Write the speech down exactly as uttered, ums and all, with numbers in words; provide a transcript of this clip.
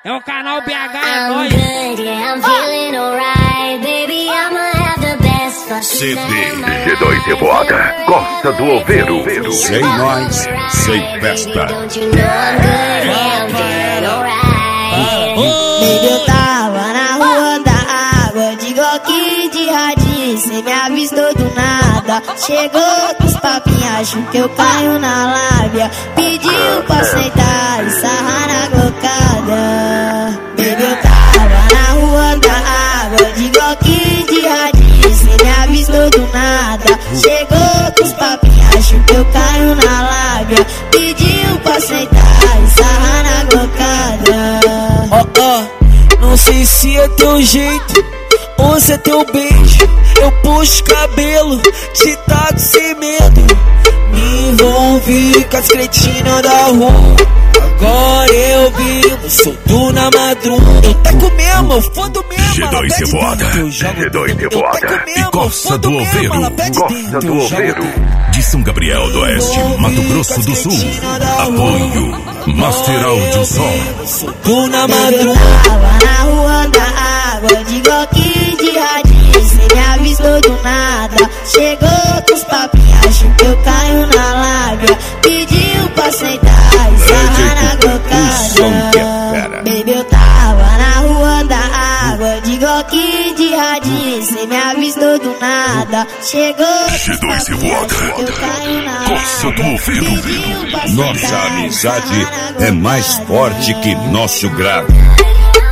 É o canal B H, é nóis. C D G dois Revoada, Costa do Oveiro. Sem nós, sem festa. Baby, eu tava na rua da água, de Glock de radinho, cê me avistou do nada. Chegou com os papinhos, acho que eu caio na lábia. Pediu pra sentar e sarrar na glocada. Baby, eu tava na rua da água, de Glock de radinho, cê me avistou do nada. Chegou com os papinhos, acho que eu caio na lábia. Pediu pra sentar e sarrar na glocada. Ó, oh, oh, não sei se é teu jeito ou se é teu beijo. Eu puxo cabelo, te taco sem medo. Me envolvi com as cretinas da rua. Agora eu vivo, solto na madruga. Eu taco mesmo, eu fodo mesmo. G dois Revoada, G dois Revoada e Costa do Oveiro. Costa do Oveiro. De São Gabriel do Oeste, Mato Grosso do Sul. Apoio Master Audio Som. Solto na madruga. Tava na rua da água, de Glock de radinho, cê me avistou do nada. Chegou com os papinhos, acho que eu caio na lábia. Pediu pra sentar e sarrar na glocada. Baby, eu tava na rua da água, de Glock de radinho, cê me avistou do nada. Chegou G dois Revoada, Costa do Oveiro. Nossa amizade é mais forte que nosso grave.